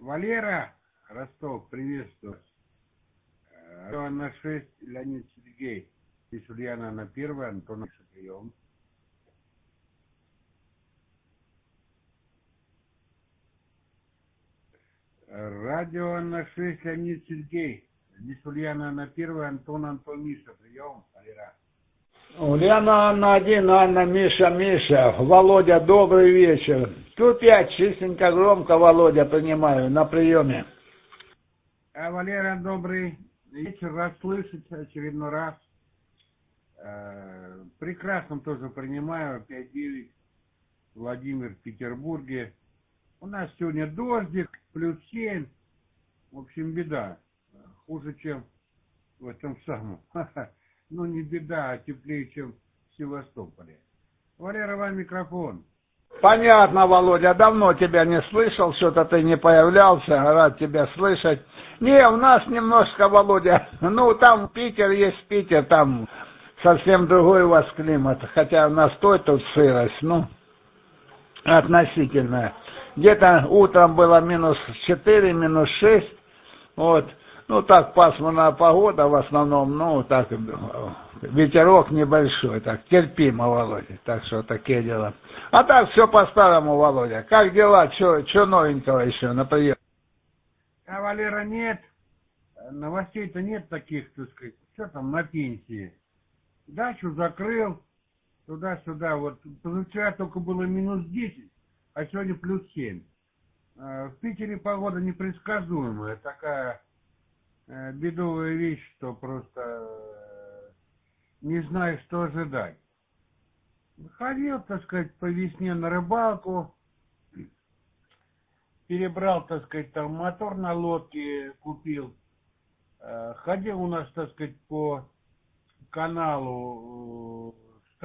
Валера, Ростов, приветствую. На 6, Леонид Сергей. Здесь Ульяна на 1, Антон прием. Радио на 6, Леонид Сергей. Здесь Ульяна на 1, Антон Миша, прием. Валера. Ульяна Анна 1, Анна, Миша, Миша. Володя, добрый вечер. Тут я чистенько, громко, Володя, принимаю на приеме. Валера, добрый вечер, рад слышать очередной раз. Прекрасно тоже принимаю, 5-9, Владимир в Петербурге. У нас сегодня дождик, +7, в общем, беда. Хуже, чем в этом самом. Ну, не беда, а теплее, чем в Севастополе. Валера, вам микрофон. Понятно, Володя, давно тебя не слышал, что-то ты не появлялся, рад тебя слышать. Не, у нас немножко, Володя, ну, там Питер есть Питер, там совсем другой у вас климат, хотя у нас тут сырость, ну, относительная. Где-то утром было -4, -6, вот. Ну, так, пасмурная погода в основном, ну, так, ветерок небольшой, так, терпимо, Володя, так что такие дела. А так, все по-старому, Володя. Как дела, что новенького еще на прием? Валера, нет, новостей-то нет таких, так сказать, что там на пенсии. Дачу закрыл, туда-сюда, вот, позавчера только было -10, а сегодня +7. В Питере погода непредсказуемая, такая бедовая вещь, что просто не знаешь, что ожидать. Ходил, так сказать, по весне на рыбалку, перебрал, так сказать, там мотор на лодке купил. Ходил у нас, так сказать, по каналу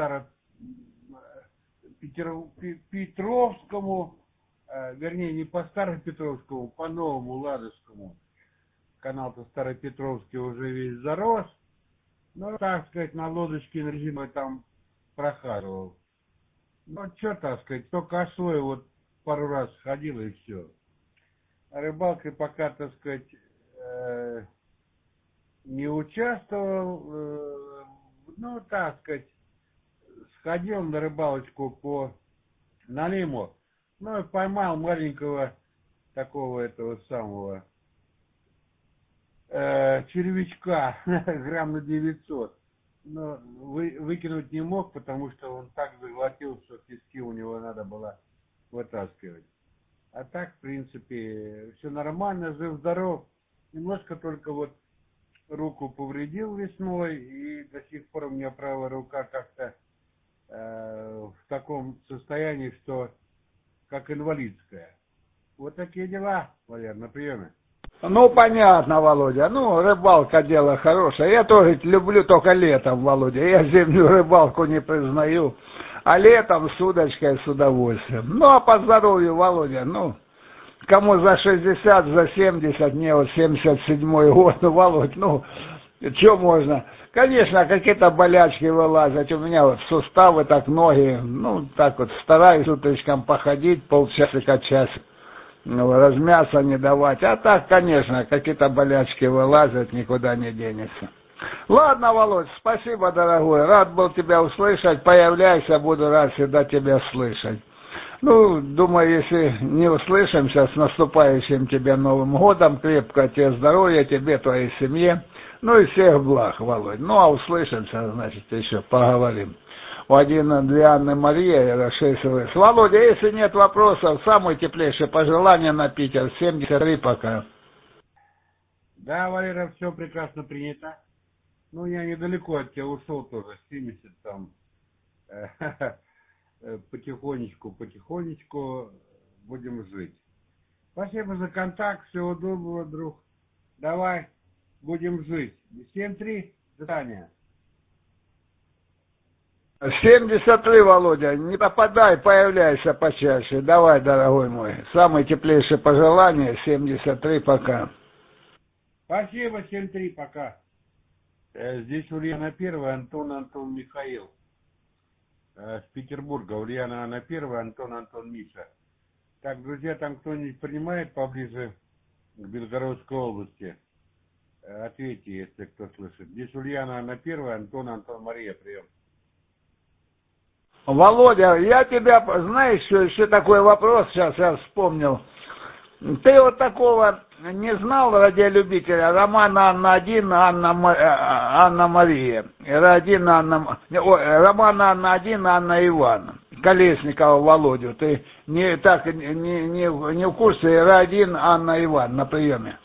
Петровскому, вернее, не по Старопетровскому, по Новому Ладожскому. Канал-то Старопетровский уже весь зарос. Ну, так сказать, на лодочке на резиновой там прохаживал. Ну, что, так сказать, только освоил, вот пару раз ходил и все. А рыбалкой пока, так сказать, не участвовал. Ну, так сказать, сходил на рыбалочку по Налиму. Ну, и поймал маленького такого этого самого червячка, грамм на 900. Но выкинуть не мог, потому что он так заглотил, что пески у него надо было вытаскивать. А так, в принципе, все нормально, жив-здоров. Немножко только вот руку повредил весной, и до сих пор у меня правая рука как-то в таком состоянии, что как инвалидская. Вот такие дела, Валер, на приеме. Ну, понятно, Володя. Ну, рыбалка дело хорошее. Я тоже люблю только летом, Володя. Я зимнюю рыбалку не признаю. А летом с удочкой с удовольствием. Ну, а по здоровью, Володя, ну, кому за 60, за 70, мне вот 77-й год, ну, Володь, ну, что можно? Конечно, какие-то болячки вылазят. У меня вот суставы, так ноги, ну, так вот, стараюсь утречком походить, полчасика, час. Ну, размяться не давать. А так, конечно, какие-то болячки вылазят, никуда не денется. Ладно, Володь, спасибо, дорогой. Рад был тебя услышать. Появляйся, буду рад всегда тебя слышать. Ну, думаю, если не услышимся, с наступающим тебе Новым годом. Крепкого тебе здоровья, тебе, твоей семье. Ну и всех благ, Володь. Ну, а услышимся, значит, еще поговорим. У 1-2 Анны Мария, это 6 ЛС. Володя, если нет вопросов, самые теплейшие пожелания на Питер, 73 пока. Да, Валера, все прекрасно принято. Ну, я недалеко от тебя ушел тоже, 70 там. Потихонечку будем жить. Спасибо за контакт, всего доброго, друг. Давай, будем жить. 7-3, до свидания. 73, Володя, не попадай, появляйся почаще. Давай, дорогой мой. Самые теплейшие пожелания, 73 пока. Спасибо, 7-3, пока. Здесь Ульяна 1, Антон Михаил. С Петербурга. Ульяна Анна 1, Антон Миша. Так, друзья, там кто-нибудь принимает поближе к Белгородской области. Ответьте, если кто слышит. Здесь Ульяна Анна Первая, Антон, Мария, прием. Володя, я тебя, знаешь, еще такой вопрос сейчас я вспомнил. Ты вот такого не знал, радиолюбителя, Романа Анна-1, Анна-Мария, Романа Анна-1, Анна-Иван, Колесникова Володю, ты не в курсе, Ра-1, Анна-Иван на приеме?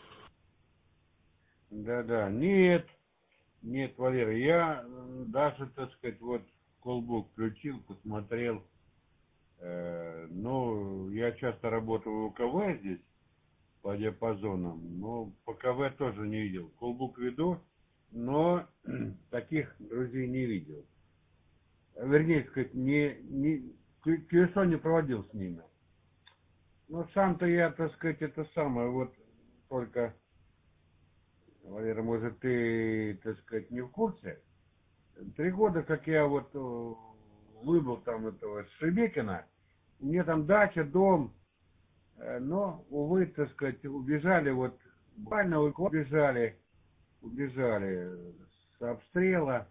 Да, нет, Валера, я даже, так сказать, вот колбук включил, посмотрел, ну, я часто работаю в УКВ здесь, по диапазонам, но по КВ тоже не видел. Колбук веду, но таких друзей не видел. Вернее сказать, QSO не проводил с ними. Но сам-то я, так сказать, это самое, вот только, Валера, может, ты, так сказать, не в курсе? 3 года, как я вот выбыл там этого Шебекина, у меня там дача, дом, но, увы, так сказать, убежали, вот, буквально убежали с обстрела,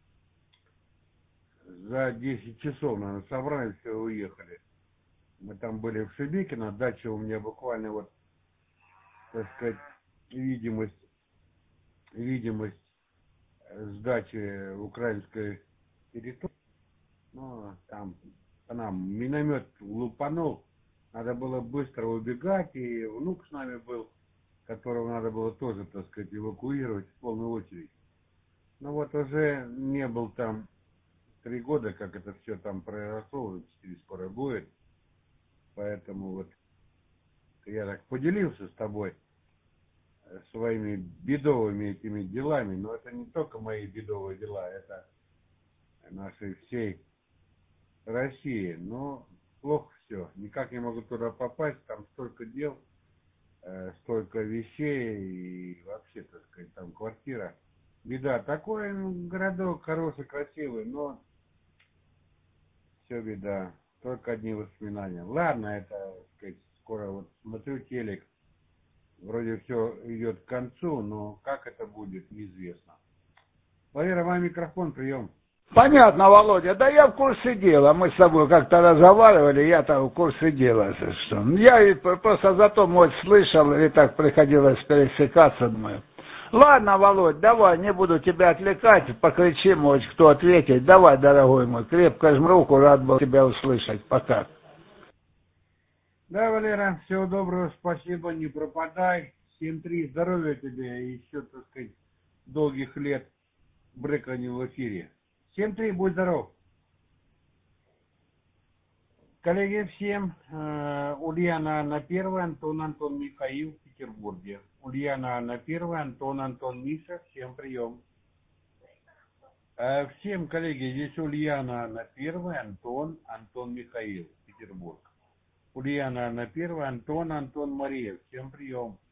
за 10 часов, наверное, собрались и уехали. Мы там были в Шебекино, дача у меня буквально вот, так сказать, видимость сдачи украинской территории. Ну, там по нам миномет лупанул, надо было быстро убегать, и внук с нами был, которого надо было тоже, так сказать, эвакуировать в полную очередь. Ну вот уже не был там 3 года, как это все там произошло, уже 4 скоро будет. Поэтому вот я так поделился с тобой своими бедовыми этими делами, но это не только мои бедовые дела, это нашей всей России. Но плохо все, никак не могу туда попасть, там столько дел, столько вещей и вообще, так сказать, там квартира. Беда. Такой городок хороший, красивый, но все беда. Только одни воспоминания. Ладно, это, так сказать, скоро вот смотрю телек, вроде все идет к концу, но как это будет, неизвестно. Валера, вам микрофон, прием. Понятно, Володя. Да я в курсе дела. Мы с тобой как-то разговаривали, я-то в курсе дела. Что. Я и просто зато, может, слышал, и так приходилось пересекаться, думаю. Ладно, Володь, давай, не буду тебя отвлекать, покричи, может, кто ответит. Давай, дорогой мой, крепко жму руку, рад был тебя услышать. Пока. Да, Валера, всего доброго, спасибо, не пропадай. 7-3, здоровья тебе и еще, так сказать, долгих лет брыканья в эфире. 7-3, будь здоров. Коллеги, всем, Ульяна Анна Первая, Антон Михаил в Петербурге. Ульяна Анна Первая, Антон Миша, всем прием. Всем, коллеги, здесь Ульяна Анна Первая, Антон Михаил, Петербург. Ульяна Анна Первая, Антон Мария, всем прием.